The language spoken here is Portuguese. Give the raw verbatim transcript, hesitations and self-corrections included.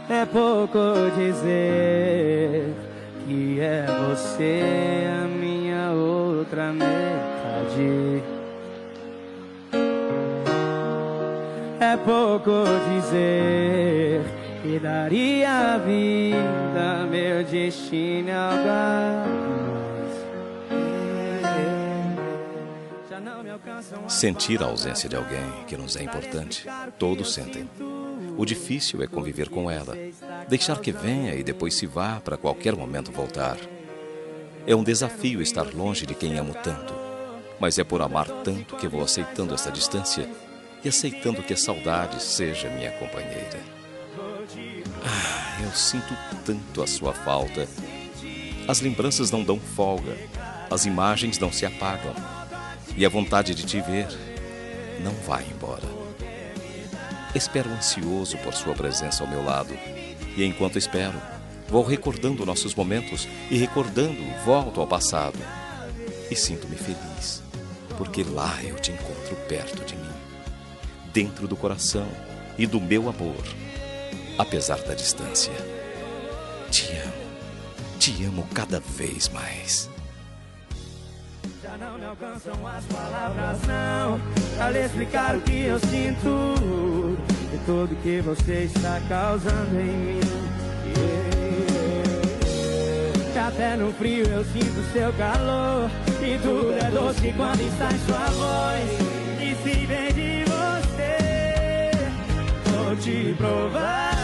É pouco dizer que é você a minha outra metade. É pouco dizer que daria a vida, meu destino é algo. Sentir a ausência de alguém que nos é importante, todos sentem. O difícil é conviver com ela, deixar que venha e depois se vá para qualquer momento voltar. É um desafio estar longe de quem amo tanto, mas é por amar tanto que vou aceitando essa distância e aceitando que a saudade seja minha companheira. Ah, eu sinto tanto a sua falta. As lembranças não dão folga, as imagens não se apagam. E a vontade de te ver não vai embora. Espero ansioso por sua presença ao meu lado. E enquanto espero, vou recordando nossos momentos e recordando, volto ao passado. E sinto-me feliz, porque lá eu te encontro perto de mim, dentro do coração e do meu amor, apesar da distância. Te amo, te amo cada vez mais. Já não me alcançam as palavras não pra lhe explicar o que eu sinto e tudo que você está causando em mim. Yeah. Até no frio eu sinto seu calor e tudo é doce quando está em sua voz. E se vem de você, vou te provar.